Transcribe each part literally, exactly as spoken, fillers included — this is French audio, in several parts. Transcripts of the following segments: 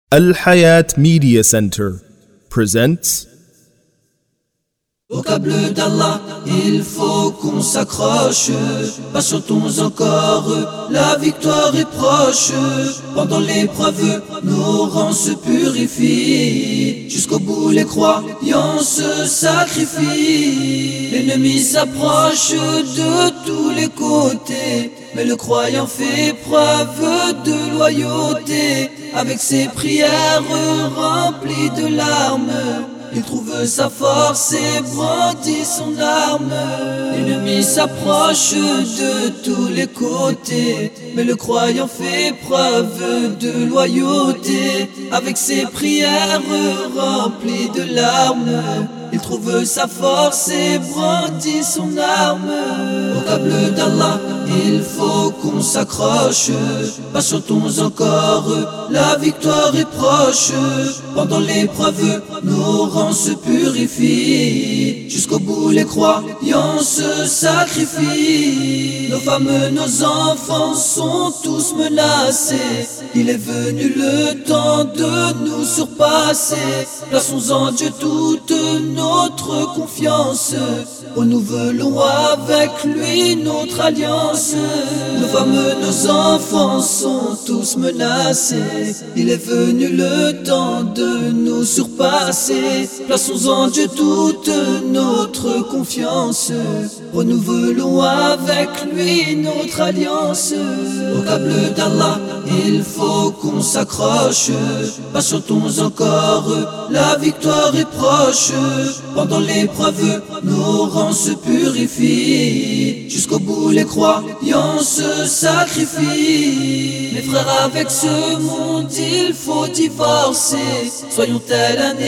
Al Hayat Media Center presents. Au câble d'Allah, il faut qu'on s'accroche. Patientons encore, la victoire est proche. Pendant l'épreuve, nos rangs se purifient. Jusqu'au bout, les croyants se sacrifient. L'ennemi s'approche de tous les côtés, mais le croyant fait preuve de loyauté. Avec ses prières remplies de larmes, il trouve sa force et brandit son arme. L'ennemi s'approche de tous les côtés, mais le croyant fait preuve de loyauté. Avec ses prières remplies de larmes, il trouve sa force et brandit son arme. Au câble d'Allah, il faut qu'on s'accroche. Patientons encore, la victoire est proche. Pendant l'épreuve, nos rangs se purifient. Jusqu'au bout, les croyants se sacrifient. Nos femmes, nos enfants sont tous menacés. Il est venu le temps de nous surpasser. Plaçons en Dieu toute notre confiance. Oh, nous voulons avec lui notre alliance. Nos femmes, nos enfants sont tous menacés. Il est venu le temps de nous surpasser. Plaçons en Dieu toute notre confiance. Renouvelons avec lui notre alliance. Au câble d'Allah, il faut qu'on s'accroche. Patientons encore, la victoire est proche. Pendant l'épreuve, nos rangs se purifient. Jusqu'au bout, les croyants se sacrifient. Mes frères, avec ce monde, il faut divorcer. Soyons tel un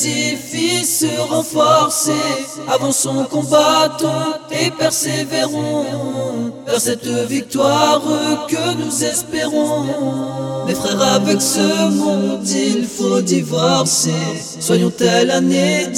édifice renforcé. Avançons, combattons et persévérons vers cette victoire que nous espérons. Mes frères, avec ce monde, il faut divorcer. Soyons tel un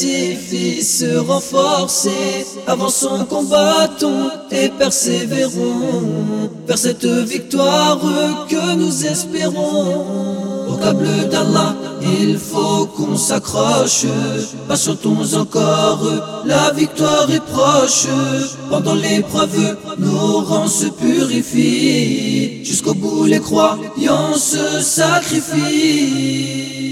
édifice renforcé. Avançons, combattons et persévérons vers cette victoire que nous espérons. Au câble d'Allah, il faut qu'on s'accroche. Patientons encore, la victoire est proche. Pendant l'épreuve, nos rangs se purifient. Jusqu'au bout, les croyants se sacrifient.